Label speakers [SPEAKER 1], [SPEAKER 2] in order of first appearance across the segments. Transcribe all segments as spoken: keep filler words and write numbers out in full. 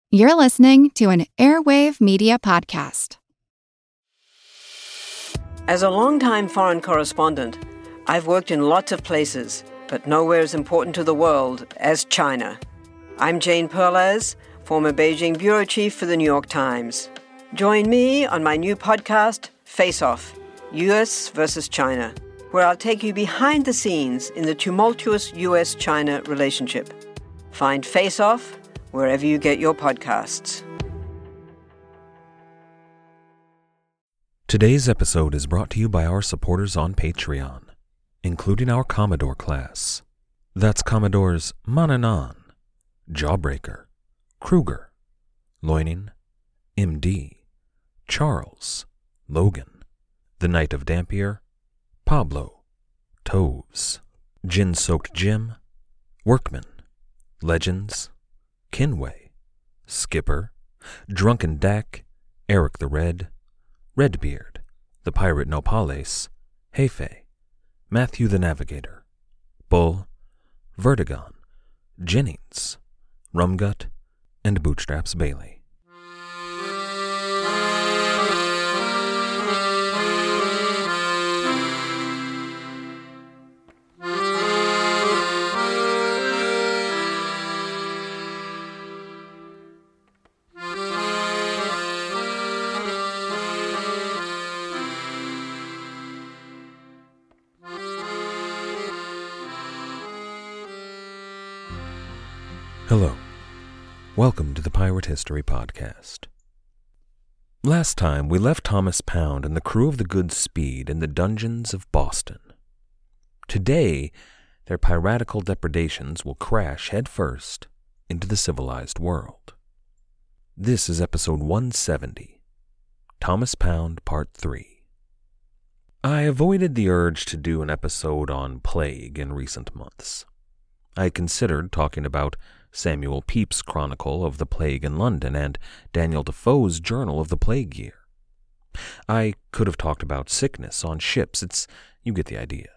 [SPEAKER 1] You're listening to an Airwave Media Podcast.
[SPEAKER 2] As a longtime foreign correspondent, I've worked in lots of places, but nowhere as important to the world as China. I'm Jane Perlez, former Beijing bureau chief for the New York Times. Join me on my new podcast, Face Off, U S versus China, where I'll take you behind the scenes in the tumultuous U S China relationship. Find Face Off wherever you get your podcasts.
[SPEAKER 3] Today's episode is brought to you by our supporters on Patreon, including our Commodore class. That's Commodores Mananan, Jawbreaker, Kruger, Loining, M D, Charles, Logan, The Knight of Dampier, Pablo, Toves, Gin-Soaked Jim, Workman, Legends, Kinway, Skipper, Drunken Dak, Eric the Red, Redbeard, The Pirate Nopales, Hefe, Matthew the Navigator, Bull, Vertigon, Jennings, Rumgut, and Bootstraps Bailey. Hello. Welcome to the Pirate History Podcast. Last time, we left Thomas Pound and the crew of the Goodspeed in the dungeons of Boston. Today, their piratical depredations will crash headfirst into the civilized world. This is episode one seventy, Thomas Pound Part three. I avoided the urge to do an episode on plague in recent months. I considered talking about Samuel Pepys' Chronicle of the Plague in London and Daniel Defoe's Journal of the Plague Year. I could have talked about sickness on ships. It's, you get the idea.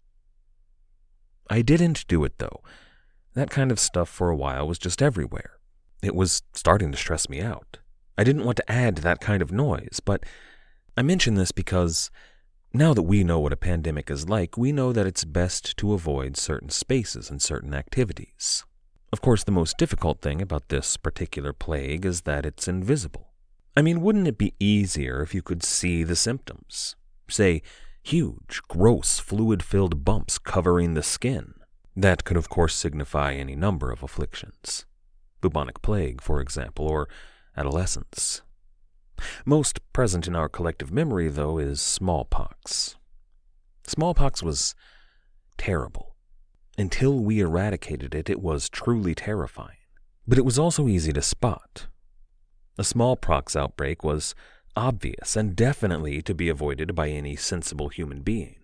[SPEAKER 3] I didn't do it, though. That kind of stuff for a while was just everywhere. It was starting to stress me out. I didn't want to add that kind of noise, but I mention this because now that we know what a pandemic is like, we know that it's best to avoid certain spaces and certain activities. Of course, the most difficult thing about this particular plague is that it's invisible. I mean, wouldn't it be easier if you could see the symptoms? Say, huge, gross, fluid-filled bumps covering the skin. That could, of course, signify any number of afflictions. Bubonic plague, for example, or adolescence. Most present in our collective memory, though, is smallpox. Smallpox was terrible. Until we eradicated it, it was truly terrifying. But it was also easy to spot. A smallpox outbreak was obvious and definitely to be avoided by any sensible human being.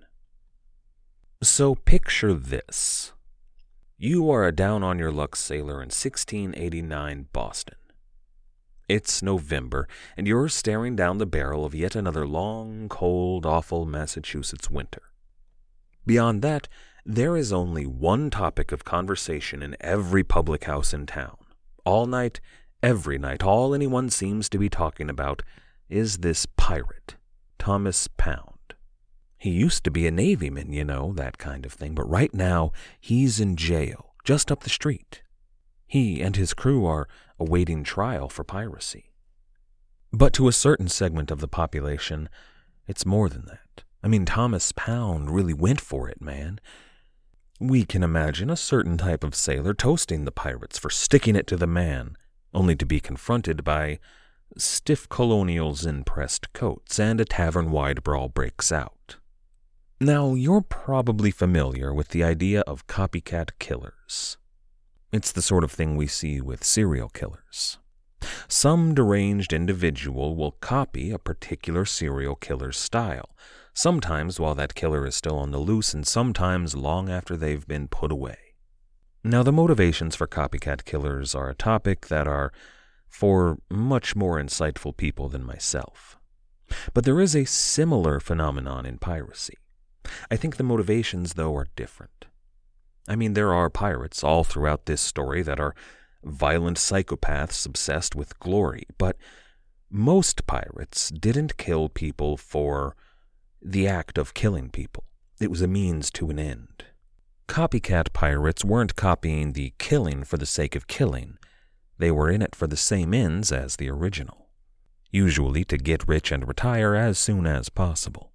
[SPEAKER 3] So picture this. You are a down-on-your-luck sailor in sixteen eighty-nine Boston. It's November, and you're staring down the barrel of yet another long, cold, awful Massachusetts winter. Beyond that, there is only one topic of conversation in every public house in town. All night, every night, all anyone seems to be talking about is this pirate, Thomas Pound. He used to be a Navyman, you know, that kind of thing, but right now he's in jail, just up the street. He and his crew are awaiting trial for piracy. But to a certain segment of the population, it's more than that. I mean, Thomas Pound really went for it, man. We can imagine a certain type of sailor toasting the pirates for sticking it to the man, only to be confronted by stiff colonials in pressed coats, and a tavern-wide brawl breaks out. Now, you're probably familiar with the idea of copycat killers. It's the sort of thing we see with serial killers. Some deranged individual will copy a particular serial killer's style, sometimes while that killer is still on the loose, and sometimes long after they've been put away. Now, the motivations for copycat killers are a topic that are for much more insightful people than myself. But there is a similar phenomenon in piracy. I think the motivations, though, are different. I mean, there are pirates all throughout this story that are violent psychopaths obsessed with glory, but most pirates didn't kill people for the act of killing people. It was a means to an end. Copycat pirates weren't copying the killing for the sake of killing. They were in it for the same ends as the original, usually to get rich and retire as soon as possible.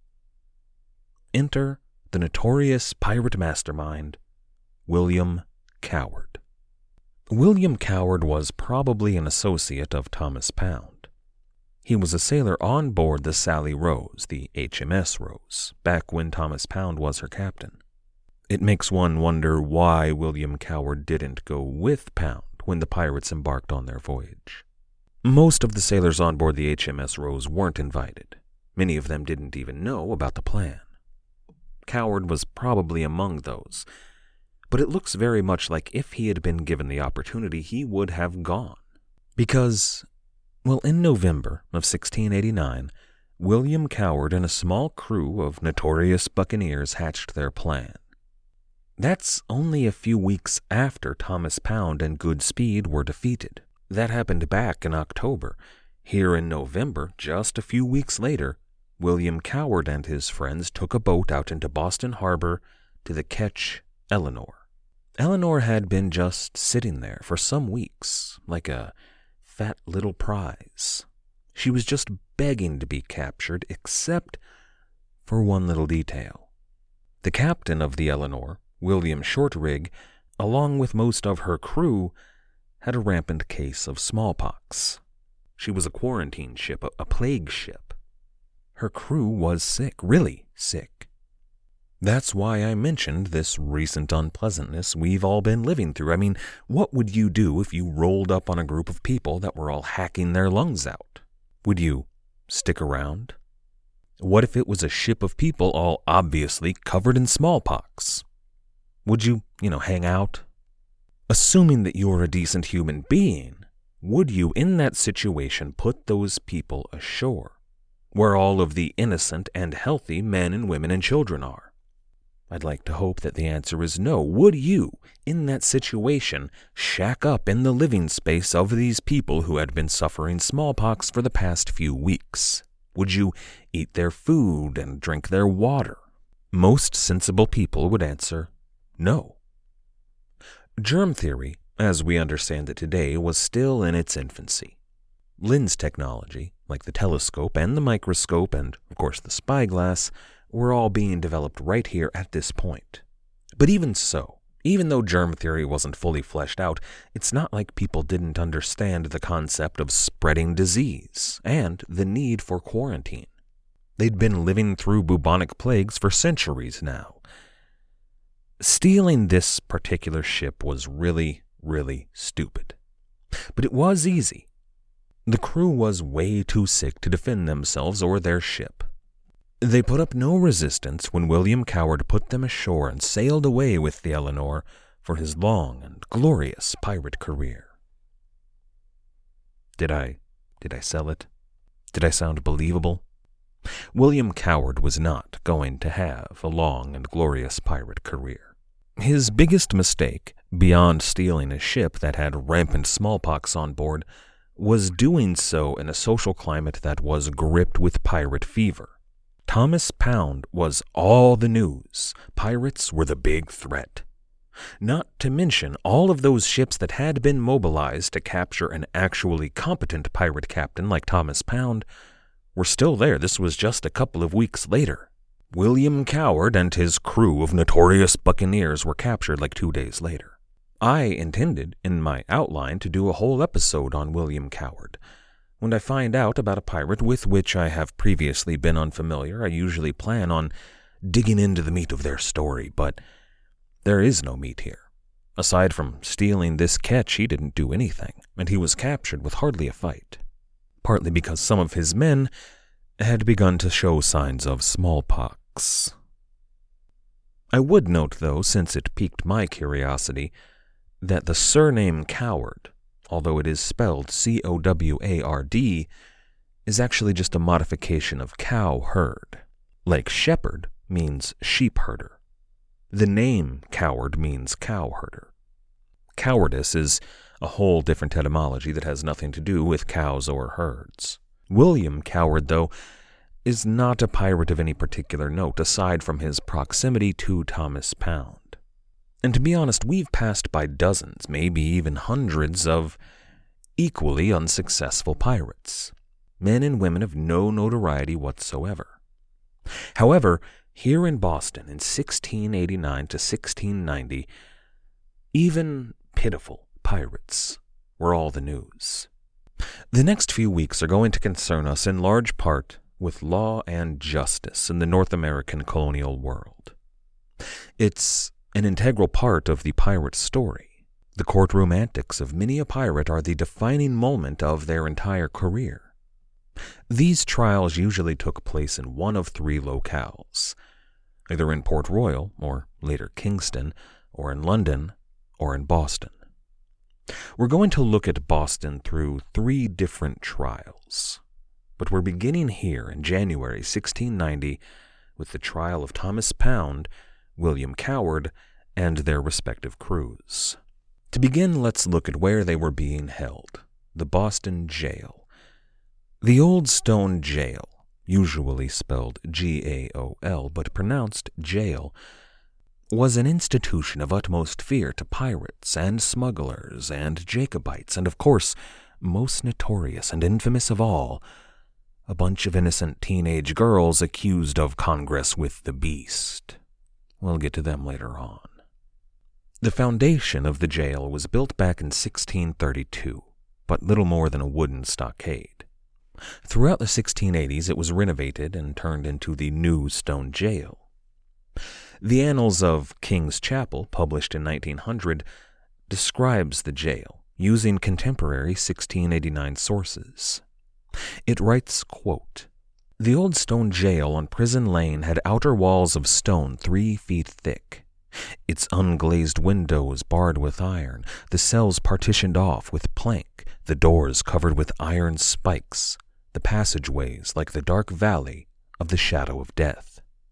[SPEAKER 3] Enter the notorious pirate mastermind, William Coward. William Coward was probably an associate of Thomas Pound. He was a sailor on board the Sally Rose, the H M S Rose, back when Thomas Pound was her captain. It makes one wonder why William Coward didn't go with Pound when the pirates embarked on their voyage. Most of the sailors on board the H M S Rose weren't invited. Many of them didn't even know about the plan. Coward was probably among those, but it looks very much like if he had been given the opportunity, he would have gone. Because, well, in November of sixteen eighty-nine, William Coward and a small crew of notorious buccaneers hatched their plan. That's only a few weeks after Thomas Pound and Goodspeed were defeated. That happened back in October. Here in November, just a few weeks later, William Coward and his friends took a boat out into Boston Harbor to the ketch Eleanor. Eleanor had been just sitting there for some weeks, like a fat little prize. She was just begging to be captured, except for one little detail. The captain of the Eleanor, William Shortrig, along with most of her crew, had a rampant case of smallpox. She was a quarantine ship, a, a plague ship. Her crew was sick, really sick. That's why I mentioned this recent unpleasantness we've all been living through. I mean, what would you do if you rolled up on a group of people that were all hacking their lungs out? Would you stick around? What if it was a ship of people all obviously covered in smallpox? Would you, you know, hang out? Assuming that you're a decent human being, would you, in that situation, put those people ashore, where all of the innocent and healthy men and women and children are? I'd like to hope that the answer is no. Would you, in that situation, shack up in the living space of these people who had been suffering smallpox for the past few weeks? Would you eat their food and drink their water? Most sensible people would answer no. Germ theory, as we understand it today, was still in its infancy. Lens technology, like the telescope and the microscope and, of course, the spyglass, were all being developed right here at this point. But even so, even though germ theory wasn't fully fleshed out, it's not like people didn't understand the concept of spreading disease and the need for quarantine. They'd been living through bubonic plagues for centuries now. Stealing this particular ship was really, really stupid. But it was easy. The crew was way too sick to defend themselves or their ship. They put up no resistance when William Coward put them ashore and sailed away with the Eleanor for his long and glorious pirate career. Did I, did I sell it? Did I sound believable? William Coward was not going to have a long and glorious pirate career. His biggest mistake, beyond stealing a ship that had rampant smallpox on board, was doing so in a social climate that was gripped with pirate fever. Thomas Pound was all the news. Pirates were the big threat. Not to mention all of those ships that had been mobilized to capture an actually competent pirate captain like Thomas Pound were still there. This was just a couple of weeks later. William Coward and his crew of notorious buccaneers were captured like two days later. I intended, in my outline, to do a whole episode on William Coward. When I find out about a pirate with which I have previously been unfamiliar, I usually plan on digging into the meat of their story, but there is no meat here. Aside from stealing this ketch, he didn't do anything, and he was captured with hardly a fight. Partly because some of his men had begun to show signs of smallpox. I would note, though, since it piqued my curiosity, that the surname Coward, although it is spelled C O W A R D, is actually just a modification of cow herd. Like shepherd means sheep herder. The name Coward means cow herder. Cowardice is a whole different etymology that has nothing to do with cows or herds. William Coward, though, is not a pirate of any particular note aside from his proximity to Thomas Pound. And to be honest, we've passed by dozens, maybe even hundreds of equally unsuccessful pirates, men and women of no notoriety whatsoever. However, here in Boston in sixteen eighty-nine to sixteen ninety, even pitiful pirates were all the news. The next few weeks are going to concern us in large part with law and justice in the North American colonial world. It's an integral part of the pirate story. The courtroom antics of many a pirate are the defining moment of their entire career. These trials usually took place in one of three locales, either in Port Royal, or later Kingston, or in London, or in Boston. We're going to look at Boston through three different trials, but we're beginning here in January sixteen ninety with the trial of Thomas Pound, William Coward, and their respective crews. To begin, let's look at where they were being held, the Boston Jail. The Old Stone Jail, usually spelled G A O L but pronounced jail, was an institution of utmost fear to pirates and smugglers and Jacobites, and of course, most notorious and infamous of all, a bunch of innocent teenage girls accused of congress with the beast. We'll get to them later on. The foundation of the jail was built back in sixteen thirty-two, but little more than a wooden stockade. Throughout the sixteen eighties, it was renovated and turned into the New Stone Jail. The Annals of King's Chapel, published in nineteen hundred, describes the jail, using contemporary sixteen eighty-nine sources. It writes, quote, "The Old Stone Jail on Prison Lane had outer walls of stone three feet thick, its unglazed windows barred with iron, the cells partitioned off with plank, the doors covered with iron spikes, the passageways like the dark valley of the shadow of death."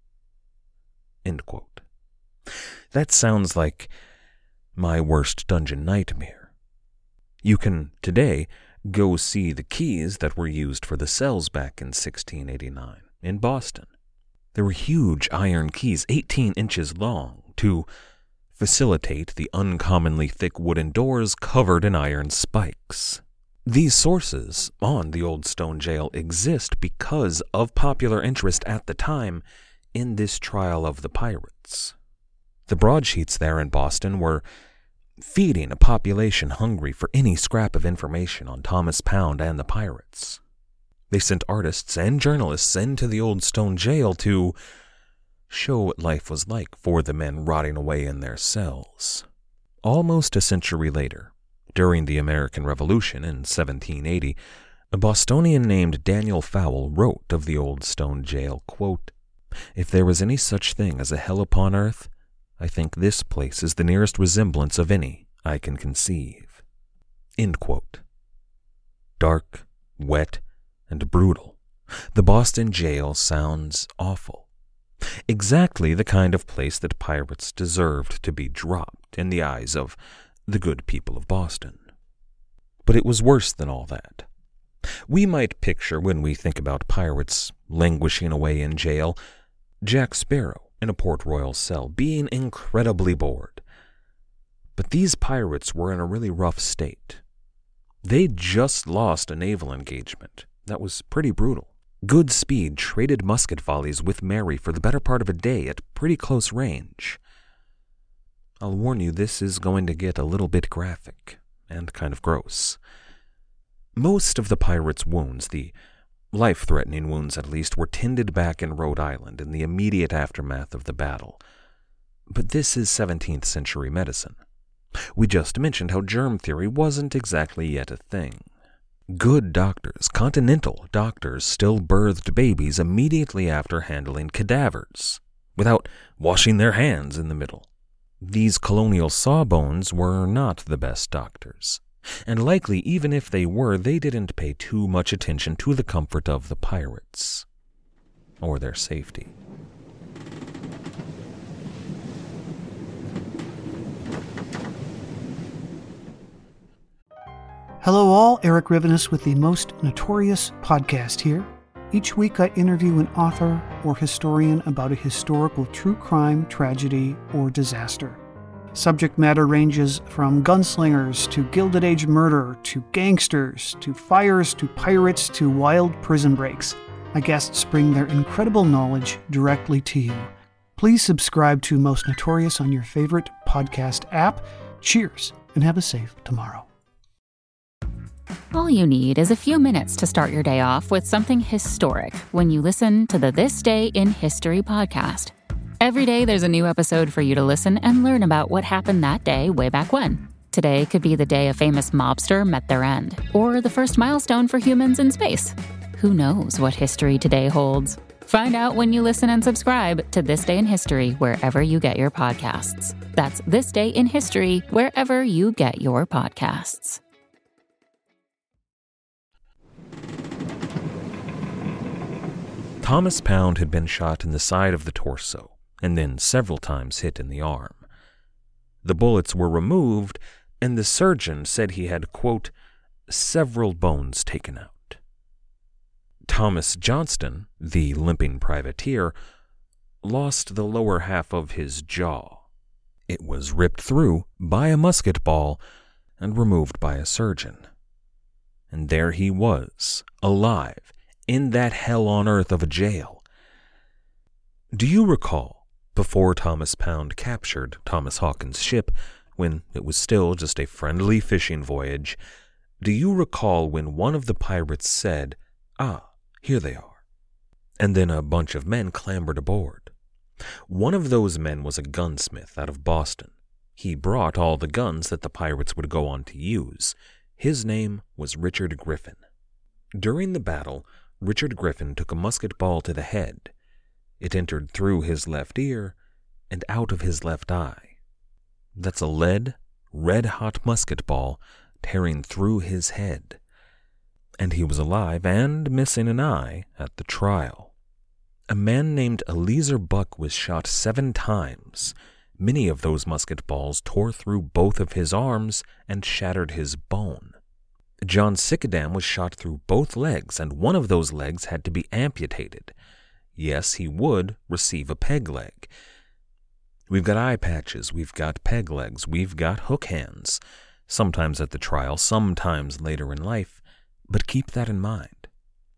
[SPEAKER 3] End quote. That sounds like my worst dungeon nightmare. You can, today, go see the keys that were used for the cells back in sixteen eighty-nine in Boston. There were huge iron keys, eighteen inches long, to facilitate the uncommonly thick wooden doors covered in iron spikes. These sources on the Old Stone Jail exist because of popular interest at the time in this trial of the pirates. The broadsheets there in Boston were feeding a population hungry for any scrap of information on Thomas Pound and the pirates. They sent artists and journalists into the Old Stone Jail to show what life was like for the men rotting away in their cells. Almost a century later, during the American Revolution in seventeen eighty, a Bostonian named Daniel Fowle wrote of the Old Stone Jail, quote, "If there was any such thing as a hell upon earth, I think this place is the nearest resemblance of any I can conceive." End quote. Dark, wet, and brutal, the Boston Jail sounds awful. Exactly the kind of place that pirates deserved to be dropped in the eyes of the good people of Boston. But it was worse than all that. We might picture, when we think about pirates languishing away in jail, Jack Sparrow in a Port Royal cell, being incredibly bored. But these pirates were in a really rough state. They'd just lost a naval engagement that was pretty brutal. Goodspeed traded musket volleys with Mary for the better part of a day at pretty close range. I'll warn you, this is going to get a little bit graphic and kind of gross. Most of the pirates' wounds, the life-threatening wounds at least, were tended back in Rhode Island in the immediate aftermath of the battle. But this is seventeenth century medicine. We just mentioned how germ theory wasn't exactly yet a thing. Good doctors, continental doctors, still birthed babies immediately after handling cadavers, without washing their hands in the middle. These colonial sawbones were not the best doctors, and likely even if they were, they didn't pay too much attention to the comfort of the pirates, or their safety.
[SPEAKER 4] Hello all, Eric Rivenes with the Most Notorious podcast here. Each week I interview an author or historian about a historical true crime, tragedy, or disaster. Subject matter ranges from gunslingers to Gilded Age murder to gangsters to fires to pirates to wild prison breaks. My guests bring their incredible knowledge directly to you. Please subscribe to Most Notorious on your favorite podcast app. Cheers, and have a safe tomorrow.
[SPEAKER 5] All you need is a few minutes to start your day off with something historic when you listen to the This Day in History podcast. Every day there's a new episode for you to listen and learn about what happened that day way back when. Today could be the day a famous mobster met their end, or the first milestone for humans in space. Who knows what history today holds? Find out when you listen and subscribe to This Day in History wherever you get your podcasts. That's This Day in History wherever you get your podcasts.
[SPEAKER 3] Thomas Pound had been shot in the side of the torso, and then several times hit in the arm. The bullets were removed, and the surgeon said he had, quote, several bones taken out. Thomas Johnston, the limping privateer, lost the lower half of his jaw. It was ripped through by a musket ball and removed by a surgeon. And there he was, alive, in that hell on earth of a jail. Do you recall, before Thomas Pound captured Thomas Hawkins' ship, when it was still just a friendly fishing voyage, do you recall when one of the pirates said, "Ah, here they are," and then a bunch of men clambered aboard? One of those men was a gunsmith out of Boston. He brought all the guns that the pirates would go on to use. His name was Richard Griffin. During the battle, Richard Griffin took a musket ball to the head. It entered through his left ear and out of his left eye. That's a lead, red-hot musket ball tearing through his head. And he was alive and missing an eye at the trial. A man named Eleazer Buck was shot seven times. Many of those musket balls tore through both of his arms and shattered his bone. John Sickadam was shot through both legs, and one of those legs had to be amputated. Yes, he would receive a peg leg. We've got eye patches, we've got peg legs, we've got hook hands, sometimes at the trial, sometimes later in life, but keep that in mind.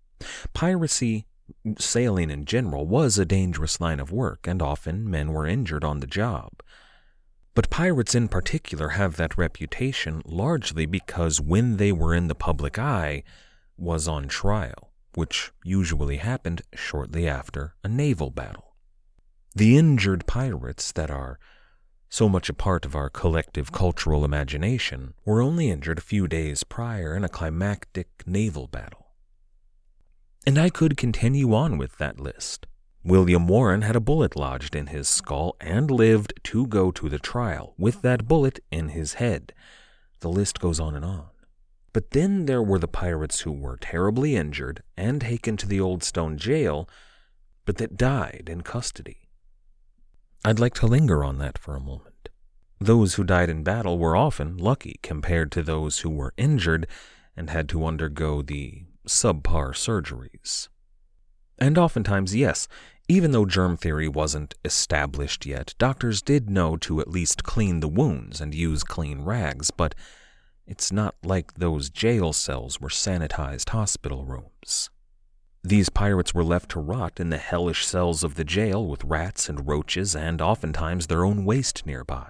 [SPEAKER 3] Piracy, sailing in general, was a dangerous line of work, and often men were injured on the job. But pirates in particular have that reputation largely because when they were in the public eye was on trial, which usually happened shortly after a naval battle. The injured pirates that are so much a part of our collective cultural imagination were only injured a few days prior in a climactic naval battle. And I could continue on with that list. William Warren had a bullet lodged in his skull and lived to go to the trial with that bullet in his head. The list goes on and on. But then there were the pirates who were terribly injured and taken to the Old Stone Jail, but that died in custody. I'd like to linger on that for a moment. Those who died in battle were often lucky compared to those who were injured and had to undergo the subpar surgeries. And oftentimes, yes, even though germ theory wasn't established yet, doctors did know to at least clean the wounds and use clean rags, but it's not like those jail cells were sanitized hospital rooms. These pirates were left to rot in the hellish cells of the jail with rats and roaches and oftentimes their own waste nearby.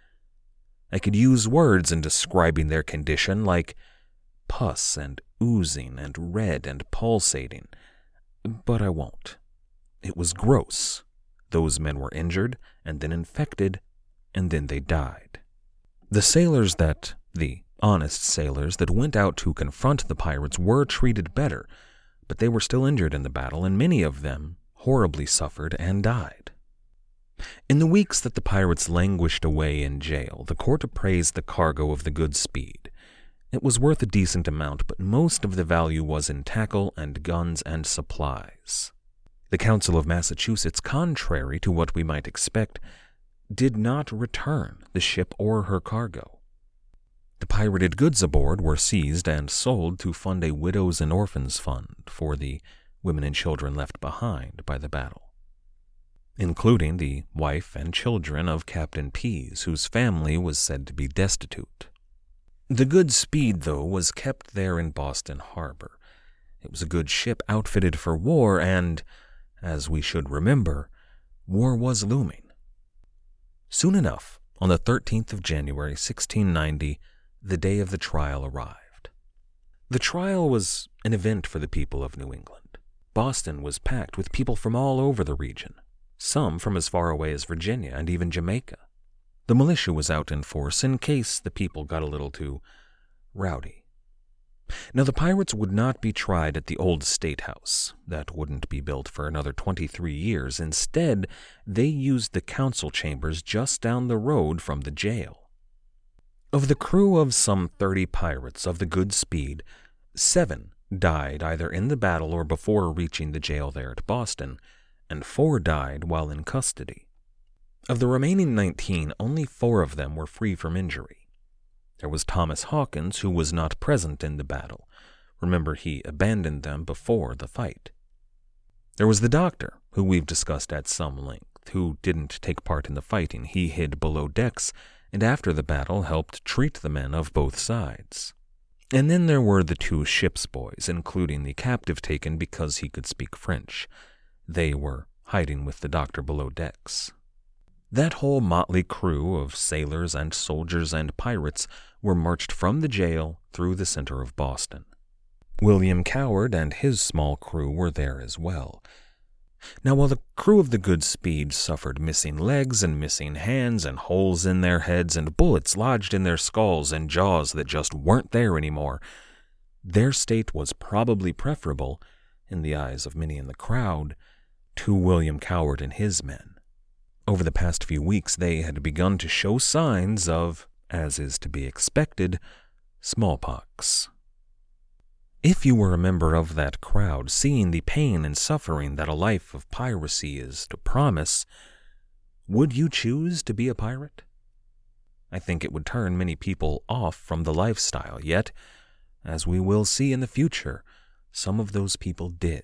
[SPEAKER 3] I could use words in describing their condition like pus and oozing and red and pulsating, but I won't. It was gross. Those men were injured, and then infected, and then they died. The sailors that, the honest sailors that went out to confront the pirates were treated better, but they were still injured in the battle, and many of them horribly suffered and died. In the weeks that the pirates languished away in jail, the court appraised the cargo of the Goodspeed. It was worth a decent amount, but most of the value was in tackle and guns and supplies. The Council of Massachusetts, contrary to what we might expect, did not return the ship or her cargo. The pirated goods aboard were seized and sold to fund a widows' and orphans fund for the women and children left behind by the battle, including the wife and children of Captain Pease, whose family was said to be destitute. The Goodspeed, though, was kept there in Boston Harbor. It was a good ship outfitted for war, and, as we should remember, war was looming. Soon enough, on the thirteenth of January, sixteen ninety, the day of the trial arrived. The trial was an event for the people of New England. Boston was packed with people from all over the region, some from as far away as Virginia and even Jamaica. The militia was out in force in case the people got a little too rowdy. Now, the pirates would not be tried at the old State House. That wouldn't be built for another twenty-three years. Instead, they used the council chambers just down the road from the jail. Of the crew of some thirty pirates of the Goodspeed, seven died either in the battle or before reaching the jail there at Boston, and four died while in custody. Of the remaining nineteen, only four of them were free from injury. There was Thomas Hawkins, who was not present in the battle. Remember, he abandoned them before the fight. There was the doctor, who we've discussed at some length, who didn't take part in the fighting. He hid below decks, and after the battle helped treat the men of both sides. And then there were the two ship's boys, including the captive taken because he could speak French. They were hiding with the doctor below decks. That whole motley crew of sailors and soldiers and pirates were marched from the jail through the center of Boston. William Coward and his small crew were there as well. Now, while the crew of the Goodspeed suffered missing legs and missing hands and holes in their heads and bullets lodged in their skulls and jaws that just weren't there anymore, their state was probably preferable, in the eyes of many in the crowd, to William Coward and his men. Over the past few weeks, they had begun to show signs of, as is to be expected, smallpox. If you were a member of that crowd, seeing the pain and suffering that a life of piracy is to promise, would you choose to be a pirate? I think it would turn many people off from the lifestyle, yet, as we will see in the future, some of those people did.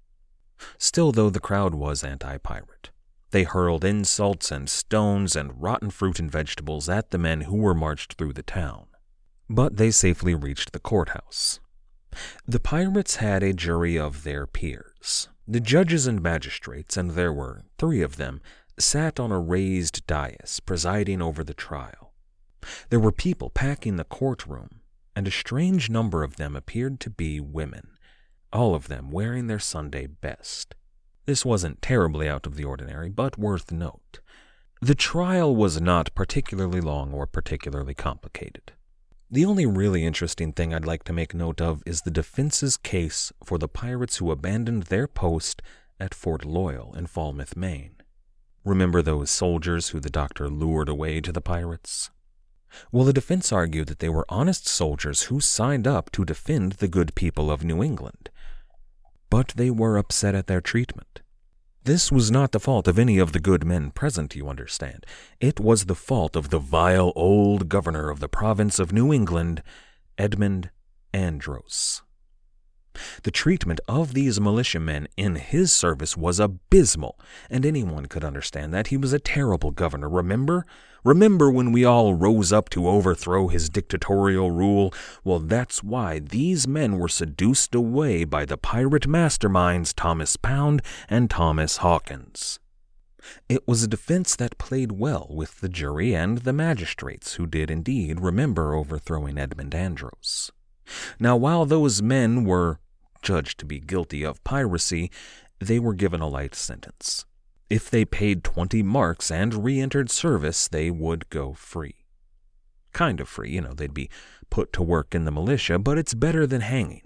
[SPEAKER 3] Still, though, the crowd was anti-pirate. They hurled insults and stones and rotten fruit and vegetables at the men who were marched through the town. But they safely reached the courthouse. The pirates had a jury of their peers. The judges and magistrates, and there were three of them, sat on a raised dais, presiding over the trial. There were people packing the courtroom, and a strange number of them appeared to be women, all of them wearing their Sunday best. This wasn't terribly out of the ordinary, but worth note. The trial was not particularly long or particularly complicated. The only really interesting thing I'd like to make note of is the defense's case for the pirates who abandoned their post at Fort Loyal in Falmouth, Maine. Remember those soldiers who the doctor lured away to the pirates? Well, the defense argued that they were honest soldiers who signed up to defend the good people of New England. But they were upset at their treatment. This was not the fault of any of the good men present, you understand. It was the fault of the vile old governor of the province of New England, Edmund Andros. The treatment of these militiamen in his service was abysmal, and anyone could understand that. He was a terrible governor, remember? Remember when we all rose up to overthrow his dictatorial rule? Well, that's why these men were seduced away by the pirate masterminds Thomas Pound and Thomas Hawkins. It was a defense that played well with the jury and the magistrates, who did indeed remember overthrowing Edmund Andros. Now, while those men were judged to be guilty of piracy, they were given a light sentence. If they paid twenty marks and re-entered service, they would go free. Kind of free, you know, they'd be put to work in the militia, but it's better than hanging.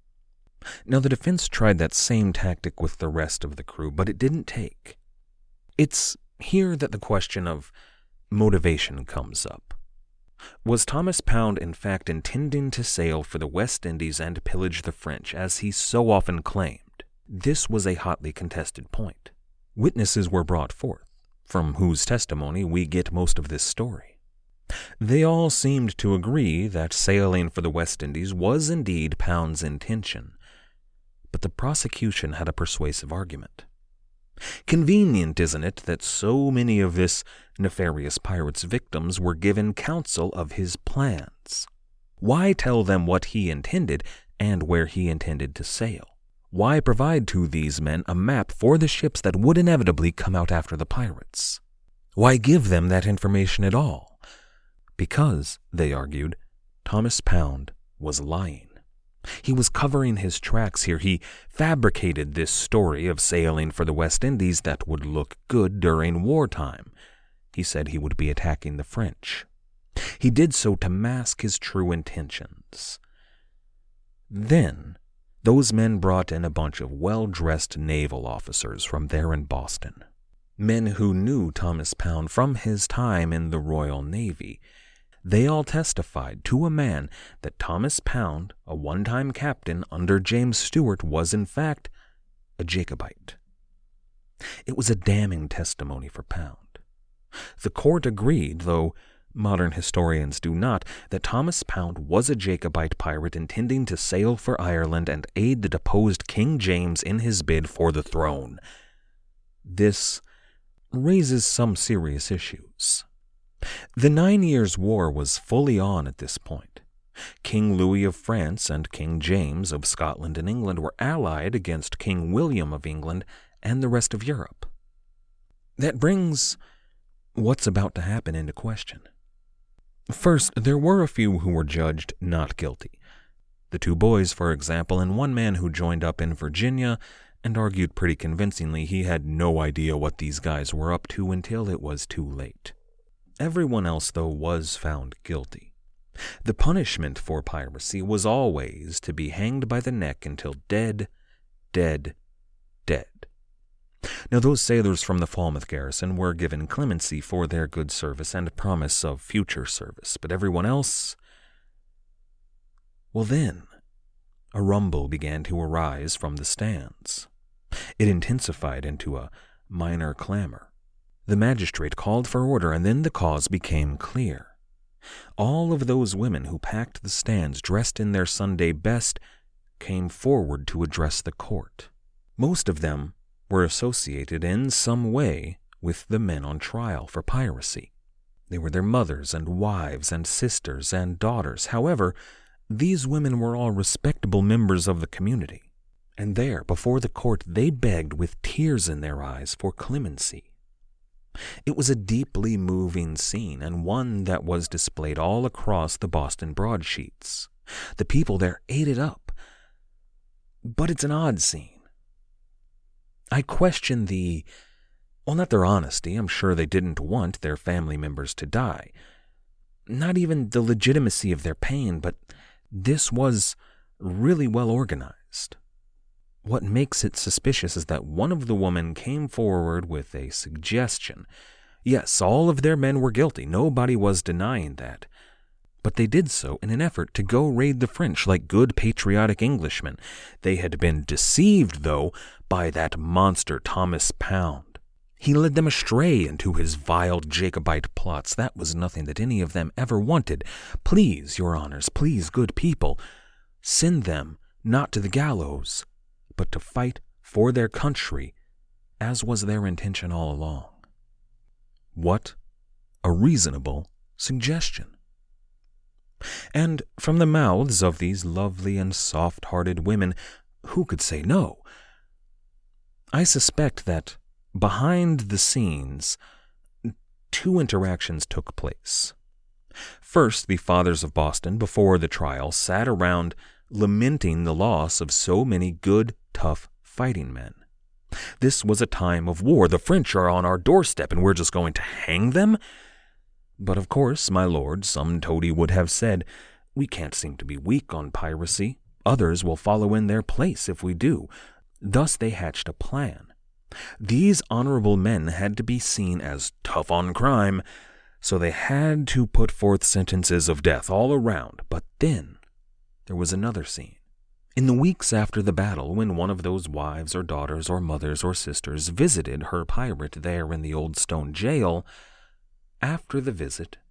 [SPEAKER 3] Now, the defense tried that same tactic with the rest of the crew, but it didn't take. It's here that the question of motivation comes up. Was Thomas Pound in fact intending to sail for the West Indies and pillage the French, as he so often claimed? This was a hotly contested point. Witnesses were brought forth, from whose testimony we get most of this story. They all seemed to agree that sailing for the West Indies was indeed Pound's intention, but the prosecution had a persuasive argument. Convenient, isn't it, that so many of this nefarious pirate's victims were given counsel of his plans? Why tell them what he intended and where he intended to sail? Why provide to these men a map for the ships that would inevitably come out after the pirates? Why give them that information at all? Because, they argued, Thomas Pound was lying. He was covering his tracks here. He fabricated this story of sailing for the West Indies that would look good during wartime. He said he would be attacking the French. He did so to mask his true intentions. Then, those men brought in a bunch of well-dressed naval officers from there in Boston, men who knew Thomas Pound from his time in the Royal Navy. They all testified to a man that Thomas Pound, a one-time captain under James Stewart, was in fact a Jacobite. It was a damning testimony for Pound. The court agreed, though modern historians do not, that Thomas Pound was a Jacobite pirate intending to sail for Ireland and aid the deposed King James in his bid for the throne. This raises some serious issues. The Nine Years' War was fully on at this point. King Louis of France and King James of Scotland and England were allied against King William of England and the rest of Europe. That brings what's about to happen into question. First, there were a few who were judged not guilty. The two boys, for example, and one man who joined up in Virginia and argued pretty convincingly he had no idea what these guys were up to until it was too late. Everyone else, though, was found guilty. The punishment for piracy was always to be hanged by the neck until dead, dead, dead. Now, those sailors from the Falmouth garrison were given clemency for their good service and promise of future service, but everyone else... Well then, a rumble began to arise from the stands. It intensified into a minor clamor. The magistrate called for order, and then the cause became clear. All of those women who packed the stands dressed in their Sunday best came forward to address the court. Most of them were associated in some way with the men on trial for piracy. They were their mothers and wives and sisters and daughters. However, these women were all respectable members of the community, and there, before the court, they begged with tears in their eyes for clemency. It was a deeply moving scene, and one that was displayed all across the Boston broadsheets. The people there ate it up. But it's an odd scene. I question the, well, not their honesty. I'm sure they didn't want their family members to die. Not even the legitimacy of their pain, but this was really well organized. What makes it suspicious is that one of the women came forward with a suggestion. Yes, all of their men were guilty. Nobody was denying that. But they did so in an effort to go raid the French like good patriotic Englishmen. They had been deceived, though, by that monster Thomas Pound. He led them astray into his vile Jacobite plots. That was nothing that any of them ever wanted. Please, your honors, please, good people, send them not to the gallows, but to fight for their country, as was their intention all along. What a reasonable suggestion. And from the mouths of these lovely and soft-hearted women, who could say no? I suspect that behind the scenes, two interactions took place. First, the fathers of Boston, before the trial, sat around lamenting the loss of so many good, tough fighting men. This was a time of war. The French are on our doorstep, and we're just going to hang them? But of course, my lord, some toady would have said, we can't seem to be weak on piracy. Others will follow in their place if we do. Thus they hatched a plan. These honorable men had to be seen as tough on crime, so they had to put forth sentences of death all around. But then there was another scene. In the weeks after the battle, when one of those wives or daughters or mothers or sisters visited her pirate there in the old stone jail, after the visit,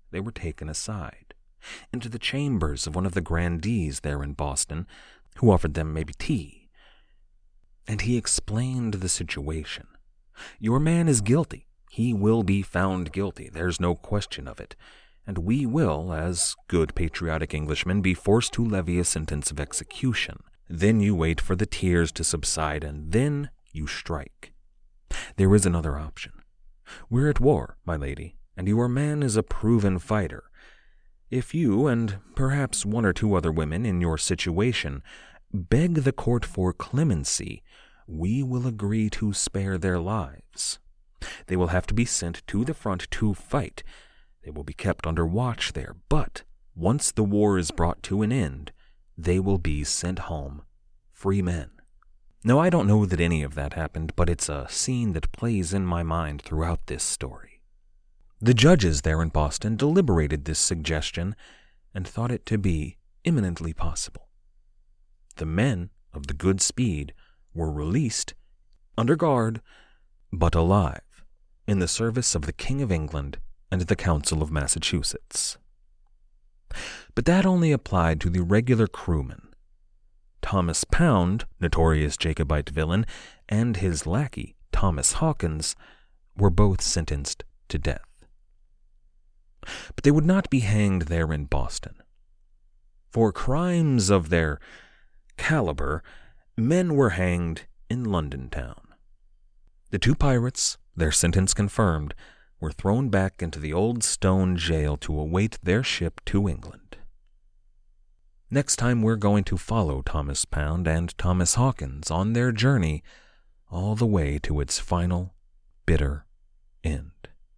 [SPEAKER 3] they were taken aside, into the chambers of one of the grandees there in Boston, who offered them maybe tea. And he explained the situation. Your man is guilty. He will be found guilty. There's no question of it. And we will, as good patriotic Englishmen, be forced to levy a sentence of execution. Then you wait for the tears to subside, and then you strike. There is another option. We're at war, my lady, and your man is a proven fighter. If you, and perhaps one or two other women in your situation, beg the court for clemency, we will agree to spare their lives. They will have to be sent to the front to fight. They will be kept under watch there, but once the war is brought to an end, they will be sent home, free men. Now, I don't know that any of that happened, but it's a scene that plays in my mind throughout this story. The judges there in Boston deliberated this suggestion and thought it to be imminently possible. The men of the good speed were released, under guard, but alive, in the service of the King of England and the Council of Massachusetts. But that only applied to the regular crewmen. Thomas Pound, notorious Jacobite villain, and his lackey, Thomas Hawkins, were both sentenced to death. But they would not be hanged there in Boston. For crimes of their caliber, men were hanged in London town. The two pirates, their sentence confirmed, were thrown back into the old stone jail to await their ship to England. Next time we're going to follow Thomas Pound and Thomas Hawkins on their journey all the way to its final, bitter end.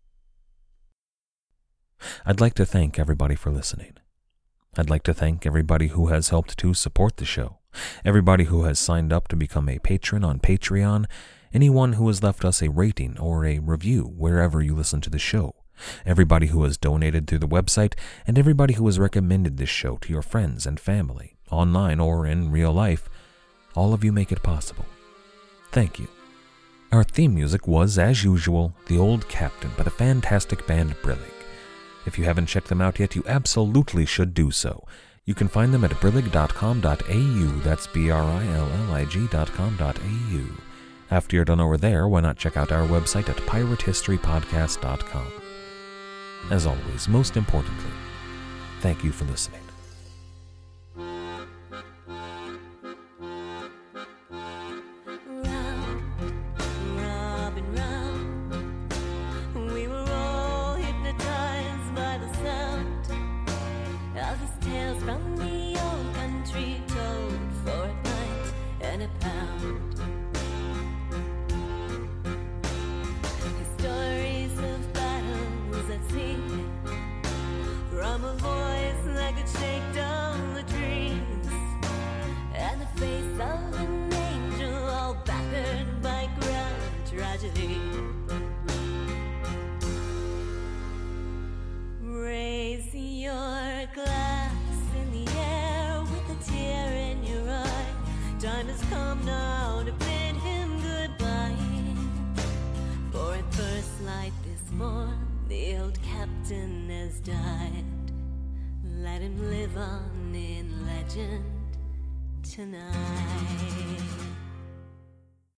[SPEAKER 3] I'd like to thank everybody for listening. I'd like to thank everybody who has helped to support the show, everybody who has signed up to become a patron on Patreon, anyone who has left us a rating or a review wherever you listen to the show, everybody who has donated through the website, and everybody who has recommended this show to your friends and family, online or in real life. All of you make it possible. Thank you. Our theme music was, as usual, The Old Captain by the fantastic band Brillig. If you haven't checked them out yet, you absolutely should do so. You can find them at brillig dot com dot a u. That's B R I L L I G dot com dot A U. After you're done over there, why not check out our website at pirate history podcast dot com. As always, most importantly, thank you for listening.
[SPEAKER 6] Raise your glass in the air with a tear in your eye. Time has come now to bid him goodbye. For at first light this morn, the old captain has died. Let him live on in legend tonight.